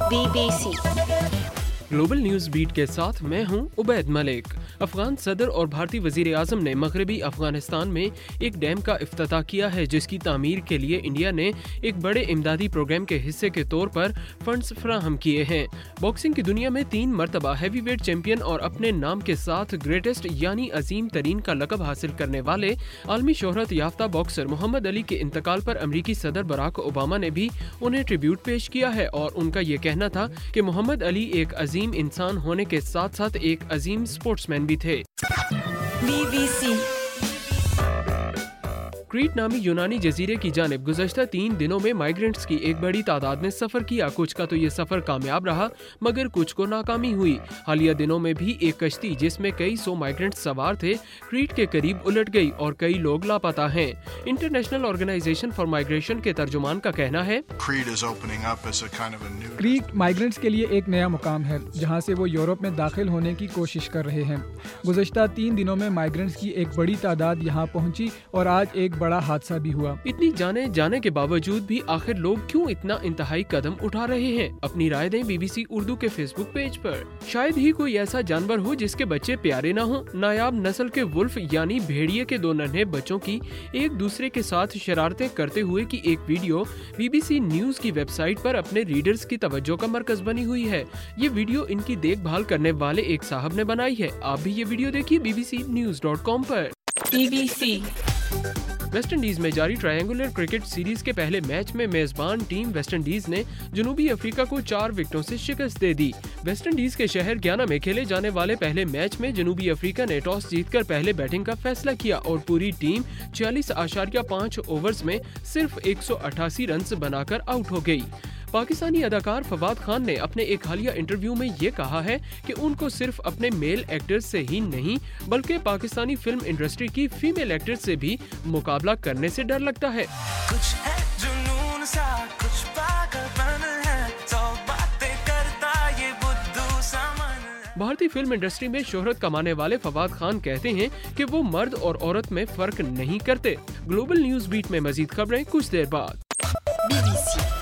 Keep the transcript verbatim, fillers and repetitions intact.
Be B C global news beat کے ساتھ میں ہوں عبید ملک۔ افغان صدر اور بھارتی وزیر اعظم نے مغربی افغانستان میں ایک ڈیم کا افتتاح کیا ہے، جس کی تعمیر کے لیے انڈیا نے ایک بڑے امدادی پروگرام کے حصے کے طور پر فنڈز فراہم کیے ہیں۔ باکسنگ کی دنیا میں تین مرتبہ ہیوی ویٹ چیمپئن اور اپنے نام کے ساتھ گریٹسٹ یعنی عظیم ترین کا لقب حاصل کرنے والے عالمی شہرت یافتہ باکسر محمد علی کے انتقال پر امریکی صدر باراک اوباما نے بھی انہیں ٹریبیوٹ پیش کیا ہے، اور ان کا یہ کہنا تھا کہ محمد علی ایک عظیم انسان ہونے کے ساتھ ساتھ ایک عظیم اسپورٹس مین بھی تھے۔ بی بی سی کریٹ نامی یونانی جزیرے کی جانب گزشتہ تین دنوں میں مائیگرنٹس کی ایک بڑی تعداد نے سفر کیا۔ کچھ کا تو یہ سفر کامیاب رہا مگر کچھ کو ناکامی ہوئی۔ حالیہ دنوں میں بھی ایک کشتی جس میں کئی سو مائیگرنٹس سوار تھے کریٹ کے قریب الٹ گئی اور کئی لوگ لاپتہ ہیں۔ انٹرنیشنل آرگنائزیشن فار مائیگریشن کے ترجمان کا کہنا ہے، کریٹ مائیگرنٹس کے لیے ایک نیا مقام ہے جہاں سے وہ یورپ میں داخل ہونے کی کوشش کر رہے ہیں۔ گزشتہ تین دنوں میں مائیگرنٹس کی ایک بڑی تعداد یہاں پہنچی اور آج ایک بڑا حادثہ بھی ہوا۔ اتنی جانے جانے کے باوجود بھی آخر لوگ کیوں اتنا انتہائی قدم اٹھا رہے ہیں؟ اپنی رائے دیں بی بی سی اردو کے فیس بک پیج پر۔ شاید ہی کوئی ایسا جانور ہو جس کے بچے پیارے نہ ہوں۔ نایاب نسل کے ولف یعنی بھیڑیے کے دو ننھے بچوں کی ایک دوسرے کے ساتھ شرارتیں کرتے ہوئے کی ایک video B B C news کی ویب سائٹ پر اپنے ریڈرز کی توجہ کا مرکز بنی ہوئی ہے۔ یہ ویڈیو ان کی دیکھ بھال کرنے والے ایک صاحب نے بنائی ہے۔ آپ بھی یہ ویڈیو دیکھیے B B C news dot com پر۔ B B C West Indies میں جاری ٹرائنگولر کرکٹ سیریز کے پہلے میچ میں میزبان ٹیم ویسٹ انڈیز نے جنوبی افریقہ کو چار وکٹوں سے شکست دے دی۔ ویسٹ انڈیز کے شہر گیانا میں کھیلے جانے والے پہلے میچ میں جنوبی افریقہ نے ٹاس جیت کر پہلے بیٹنگ کا فیصلہ کیا اور پوری ٹیم چھیالیس اشاریہ پانچ اوورز میں صرف ایک سو اٹھاسی رنز بنا کر آؤٹ ہو گئی۔ پاکستانی اداکار فواد خان نے اپنے ایک حالیہ انٹرویو میں یہ کہا ہے کہ ان کو صرف اپنے میل ایکٹرز سے ہی نہیں بلکہ پاکستانی فلم انڈسٹری کی فیمیل ایکٹرز سے بھی مقابلہ کرنے سے ڈر لگتا ہے۔ کچھ ہے جنون سا کچھ پاگل پن ہے تو باتیں کرتا یہ بدھو سامان۔ بھارتی فلم انڈسٹری میں شہرت کمانے والے فواد خان کہتے ہیں کہ وہ مرد اور عورت میں فرق نہیں کرتے۔ گلوبل نیوز بیٹ میں مزید خبریں کچھ دیر بعد۔ Be B C